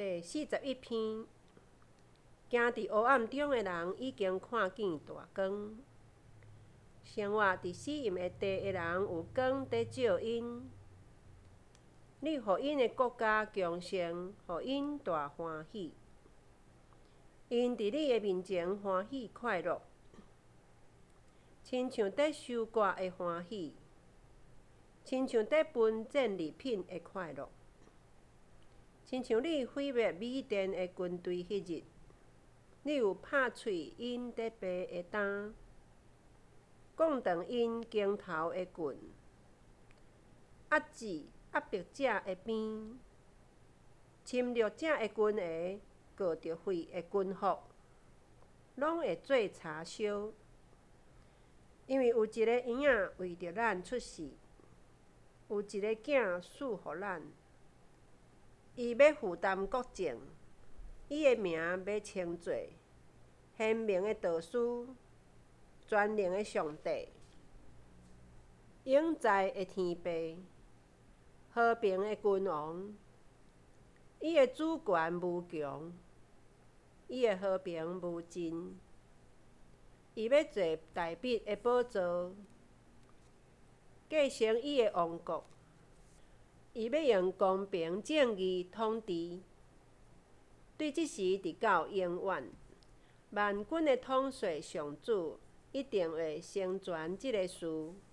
第41篇，行伫黑暗中的人已经看见大光。生活伫死荫的地的人有光在照因。你互因的国家强盛，互因大欢喜。因伫你的面前欢喜快乐，亲像在收割的欢喜，亲像在分战利品的快乐，亲像你毁灭米甸的军队迄日，你有拍碎因在爬的担，讲断因肩头的棍，压制压迫者的鞭，侵略者的军鞋，过着废的军服，拢会做柴烧。因为有一个婴仔为着咱出世，有一个囝赐予咱。伊要负担国政，伊的名要称作贤明的导师，全能的上帝，永在的天父，和平的君王。伊的主权无穷，伊的和平无尽。伊要坐大笔的宝座，继承伊的王国。伊要用公平正义统治，对即时直到永远。万军的统帅上主一定会成全即个事。